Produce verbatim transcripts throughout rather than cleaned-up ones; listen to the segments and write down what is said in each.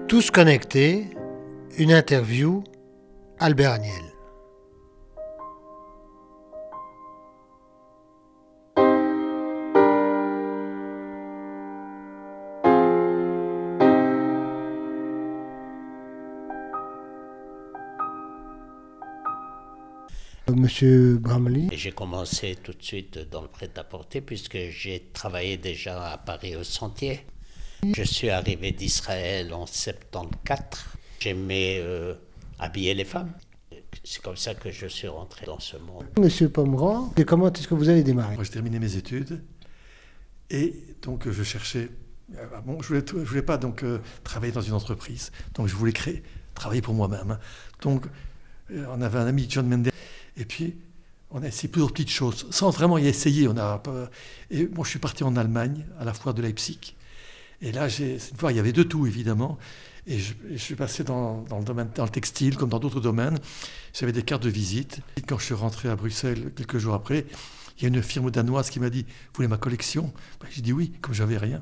Tous connectés, une interview, Albert Agnel. Monsieur Bramley. J'ai commencé tout de suite dans le prêt-à-porter puisque j'ai travaillé déjà à Paris au Sentier. Je suis arrivé d'Israël en soixante-quatorze. J'aimais euh, habiller les femmes. C'est comme ça que je suis rentré dans ce monde. Monsieur Pomeran, et comment est-ce que vous avez démarré? Moi, j'ai terminé mes études et donc je cherchais. Bon, je voulais, je voulais pas donc euh, travailler dans une entreprise. Donc je voulais créer, travailler pour moi-même. Hein. Donc euh, on avait un ami, John Mendes. Et puis, on a essayé plusieurs petites choses, sans vraiment y essayer. On a, et moi, je suis parti en Allemagne, à la foire de Leipzig. Et là, j'ai, cette fois, il y avait de tout, évidemment. Et je, je suis passé dans, dans, le domaine, dans le textile, comme dans d'autres domaines. J'avais des cartes de visite. Et quand je suis rentré à Bruxelles, quelques jours après, il y a une firme danoise qui m'a dit « Vous voulez ma collection ?» ben, j'ai dit oui, comme j'avais rien.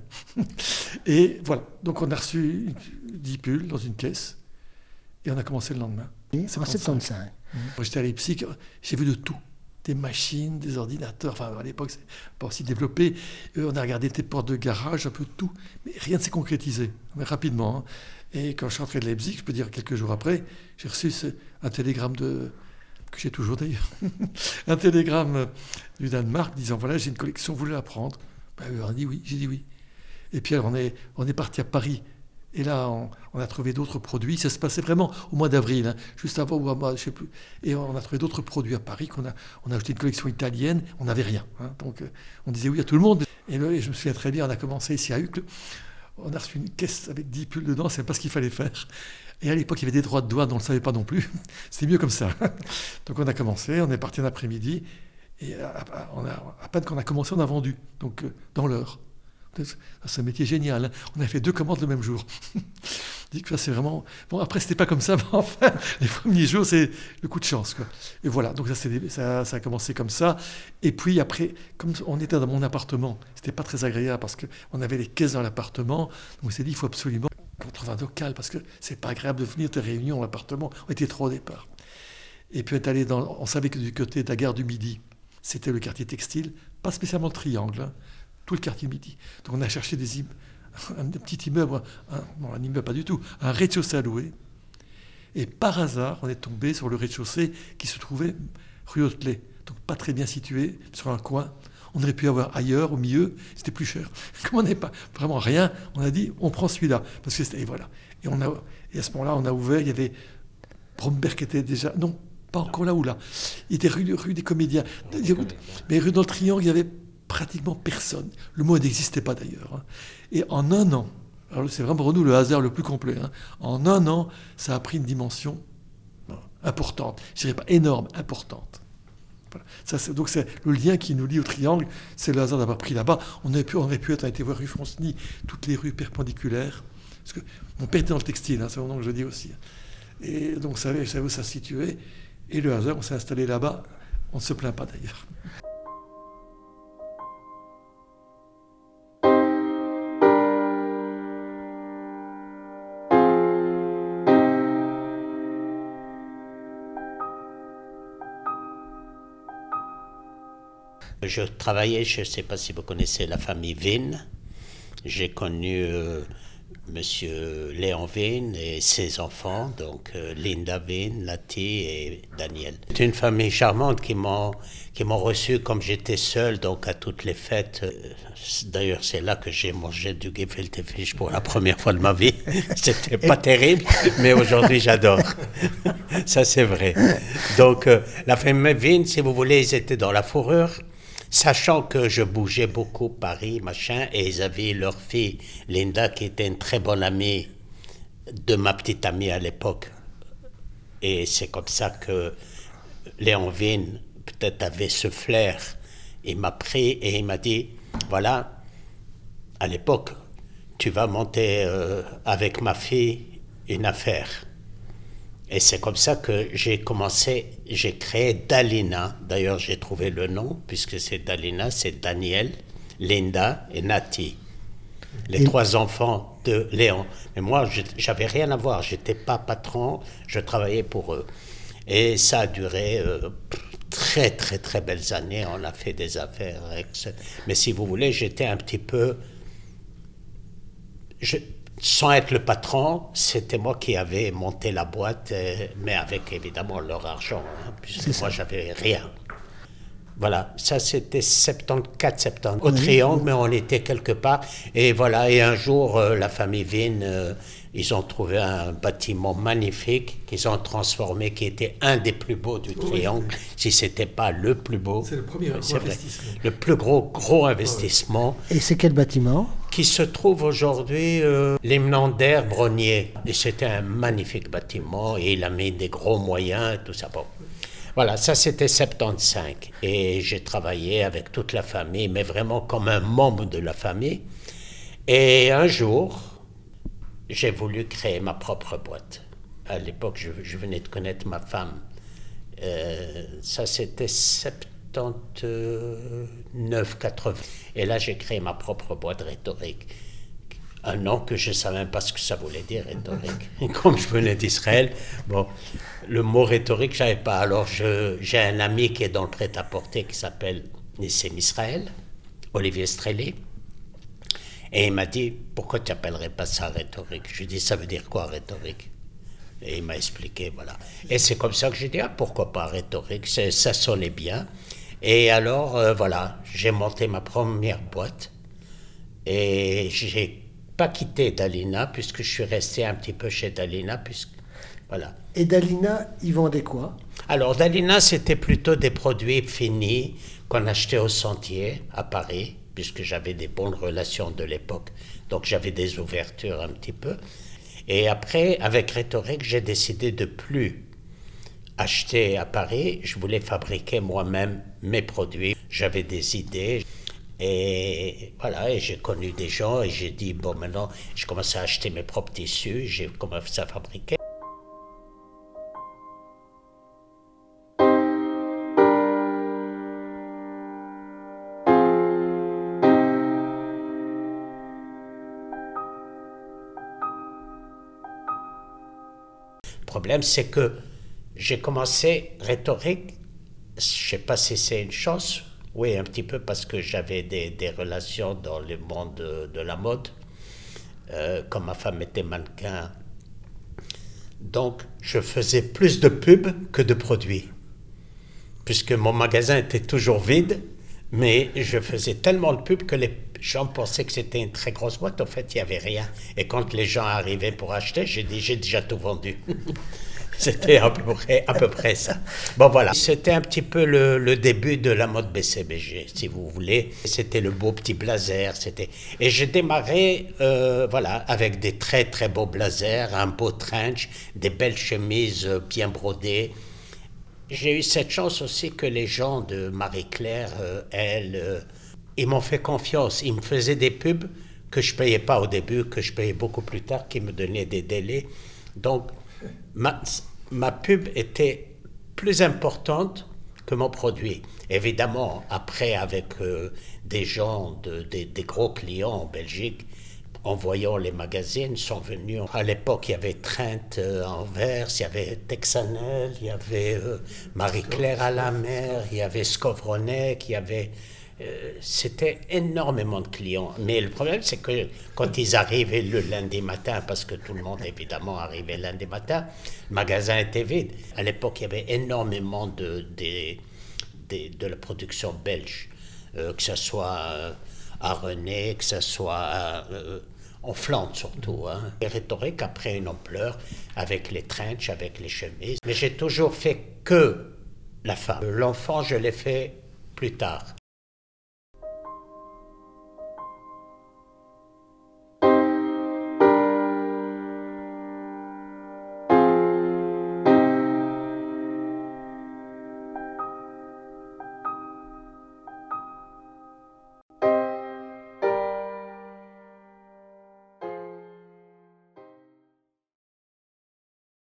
Et voilà. Donc, on a reçu dix pulls dans une caisse. Et on a commencé le lendemain. C'est en soixante-quinze. Moi, j'étais à Leipzig, j'ai vu de tout. Des machines, des ordinateurs. Enfin, à l'époque, c'est pas aussi développé. Euh, on a regardé des portes de garage, un peu de tout. Mais rien ne s'est concrétisé. Mais rapidement. Hein. Et quand je suis rentré de Leipzig, je peux dire quelques jours après, j'ai reçu ce, un télégramme de... que j'ai toujours d'ailleurs. un télégramme du Danemark disant, voilà, j'ai une collection, vous voulez la prendre? Ben, on a dit oui, j'ai dit oui. Et puis, alors, on est, on est parti à Paris. Et là, on, on a trouvé d'autres produits. Ça se passait vraiment au mois d'avril, hein, juste avant ou à moi, je sais plus. Et on a trouvé d'autres produits à Paris. Qu'on a, on a acheté une collection italienne. On n'avait rien. Hein, donc, euh, on disait oui à tout le monde. Et, là, et je me souviens très bien, on a commencé ici à Uccle. On a reçu une caisse avec dix pulls dedans. C'est pas ce qu'il fallait faire. Et à l'époque, il y avait des droits de douane. On ne le savait pas non plus. C'était mieux comme ça. Donc, on a commencé. On est parti un après-midi. Et à, à, on a, à peine qu'on a commencé, on a vendu. Donc, euh, dans l'heure. C'est un métier génial. Hein. On a fait deux commandes le même jour. Je dis que ça, c'est vraiment... Bon, après, c'était pas comme ça, mais enfin, les premiers jours, c'est le coup de chance, quoi. Et voilà, donc ça, c'est, ça, ça a commencé comme ça. Et puis après, comme on était dans mon appartement, c'était pas très agréable parce qu'on avait les caisses dans l'appartement. Donc on s'est dit, il faut absolument qu'on trouve un local parce que c'est pas agréable de venir de réunions à l'appartement. On était trop au départ. Et puis on est allé dans... On savait que du côté de la gare du Midi, c'était le quartier textile, pas spécialement le Triangle, hein. Tout le quartier Midi. Donc on a cherché des im... un petit immeuble, un... non, un immeuble pas du tout, un rez-de-chaussée à louer. Et par hasard, on est tombé sur le rez-de-chaussée qui se trouvait rue Hotelet. Donc pas très bien situé, sur un coin. On aurait pu avoir ailleurs, au milieu, c'était plus cher. Comme on n'avait pas vraiment rien, on a dit, on prend celui-là. Parce que c'était, et voilà. Et, on a, et à ce moment-là, on a ouvert, il y avait Bromberg qui était déjà... Non, pas encore là ou là. Il était rue, rue des Comédiens. Mais rue dans le Triangle, il y avait... pratiquement personne. Le mot n'existait pas d'ailleurs. Hein. Et en un an, alors c'est vraiment pour nous le hasard le plus complet, hein, en un an, ça a pris une dimension importante. Je dirais pas énorme, importante. Voilà. Ça, c'est, donc c'est le lien qui nous lie au Triangle, c'est le hasard d'avoir pris là-bas. On aurait pu, on aurait pu être, on a été voir rue Fonceny, toutes les rues perpendiculaires. Parce que mon père était dans le textile, hein, c'est mon nom que je dis aussi. Et donc, ça savait, je savais où ça se situait. Et le hasard, on s'est installé là-bas. On ne se plaint pas d'ailleurs. Je travaillais, je ne sais pas si vous connaissez la famille Veen. J'ai connu euh, Monsieur Léon Veen et ses enfants, donc euh, Linda Veen, Nati et Daniel. C'est une famille charmante qui m'ont, qui m'ont reçu comme j'étais seul, donc à toutes les fêtes. D'ailleurs, c'est là que j'ai mangé du gefilte fish pour la première fois de ma vie. C'était pas terrible, mais aujourd'hui j'adore. Ça c'est vrai. Donc euh, la famille Veen, si vous voulez, ils étaient dans la fourrure. Sachant que je bougeais beaucoup, Paris, machin, et ils avaient leur fille, Linda, qui était une très bonne amie de ma petite amie à l'époque. Et c'est comme ça que Léon Veen, peut-être, avait ce flair. Il m'a pris et il m'a dit, voilà, à l'époque, tu vas monter euh, avec ma fille une affaire. Et c'est comme ça que j'ai commencé, j'ai créé Dalina. D'ailleurs, j'ai trouvé le nom, puisque c'est Dalina, c'est Daniel, Linda et Nati. les Et... trois enfants de Léon. Mais moi, j'avais rien à voir, j'étais pas patron, je travaillais pour eux. Et ça a duré euh, très, très, très belles années, on a fait des affaires. Mais si vous voulez, j'étais un petit peu... Je... Sans être le patron, c'était moi qui avais monté la boîte, mais avec évidemment leur argent, hein, puisque moi, j'avais rien. Voilà, ça c'était soixante-quatorze soixante-quinze, au Triangle, mais on était quelque part. Et voilà, et un jour, euh, la famille Vine, euh, ils ont trouvé un bâtiment magnifique qu'ils ont transformé, qui était un des plus beaux du Triangle, oui. Si ce n'était pas le plus beau. C'est le premier gros investissement. Le plus gros, gros investissement. Et c'est quel bâtiment ? Qui se trouve aujourd'hui, euh, Limnander Brognier. Et c'était un magnifique bâtiment, et il a mis des gros moyens et tout ça. Bon. Voilà, ça c'était soixante-quinze et j'ai travaillé avec toute la famille, mais vraiment comme un membre de la famille. Et un jour, j'ai voulu créer ma propre boîte. À l'époque, je, je venais de connaître ma femme. Euh, ça c'était soixante-dix-neuf quatre-vingts. Et là, j'ai créé ma propre boîte rhétorique. Un nom que je ne savais même pas ce que ça voulait dire, rhétorique. Et comme je venais d'Israël, bon, le mot rhétorique, je ne savais pas. Alors, je, j'ai un ami qui est dans le prêt-à-porter qui s'appelle Nissim Israël, Olivier Strelé. Et il m'a dit, pourquoi tu n'appellerais pas ça rhétorique ? Je lui ai dit, ça veut dire quoi, rhétorique ? Et il m'a expliqué, voilà. Et c'est comme ça que j'ai dit, ah, pourquoi pas rhétorique ? c'est, Ça sonnait bien. Et alors, euh, voilà, j'ai monté ma première boîte. Et j'ai pas quitté Dalina, puisque je suis resté un petit peu chez Dalina, puisque, voilà. Et Dalina, ils vendaient quoi ? Alors, Dalina, c'était plutôt des produits finis qu'on achetait au Sentier, à Paris, puisque j'avais des bonnes relations de l'époque. Donc, j'avais des ouvertures un petit peu. Et après, avec Rhétorique, j'ai décidé de plus acheter à Paris. Je voulais fabriquer moi-même mes produits. J'avais des idées. Et voilà, et j'ai connu des gens et j'ai dit, bon, maintenant, je commence à acheter mes propres tissus, j'ai commencé à fabriquer. Le problème, c'est que j'ai commencé rhétorique, je ne sais pas si c'est une chance. Oui, un petit peu parce que j'avais des, des relations dans le monde de, de la mode. Euh, comme ma femme était mannequin, donc je faisais plus de pubs que de produits. Puisque mon magasin était toujours vide, mais je faisais tellement de pubs que les gens pensaient que c'était une très grosse boîte. En fait, il n'y avait rien. Et quand les gens arrivaient pour acheter, j'ai dit, j'ai déjà tout vendu. C'était à peu près, à peu près ça. Bon, voilà. C'était un petit peu le, le début de la mode B C B G, si vous voulez. C'était le beau petit blazer. C'était... Et j'ai démarré euh, voilà, avec des très, très beaux blazers, un beau trench, des belles chemises bien brodées. J'ai eu cette chance aussi que les gens de Marie-Claire, euh, elles, euh, ils m'ont fait confiance. Ils me faisaient des pubs que je ne payais pas au début, que je payais beaucoup plus tard, qui me donnaient des délais. Donc, Ma, ma pub était plus importante que mon produit. Évidemment, après, avec euh, des gens, de, de, des gros clients en Belgique, en voyant les magazines, sont venus. À l'époque, il y avait Trent euh, Anvers, il y avait Texanel, il y avait euh, Marie-Claire à la mer, il y avait Skowronek, il y avait... Euh, c'était énormément de clients. Mais le problème, c'est que quand ils arrivaient le lundi matin, parce que tout le monde, évidemment, arrivait lundi matin, le magasin était vide. À l'époque, il y avait énormément de, de, de, de la production belge, euh, que ce soit euh, à René, que ce soit euh, en Flandre surtout. Hein. Et Rhétorique a pris une ampleur avec les trenches, avec les chemises. Mais j'ai toujours fait que la femme. L'enfant, je l'ai fait plus tard.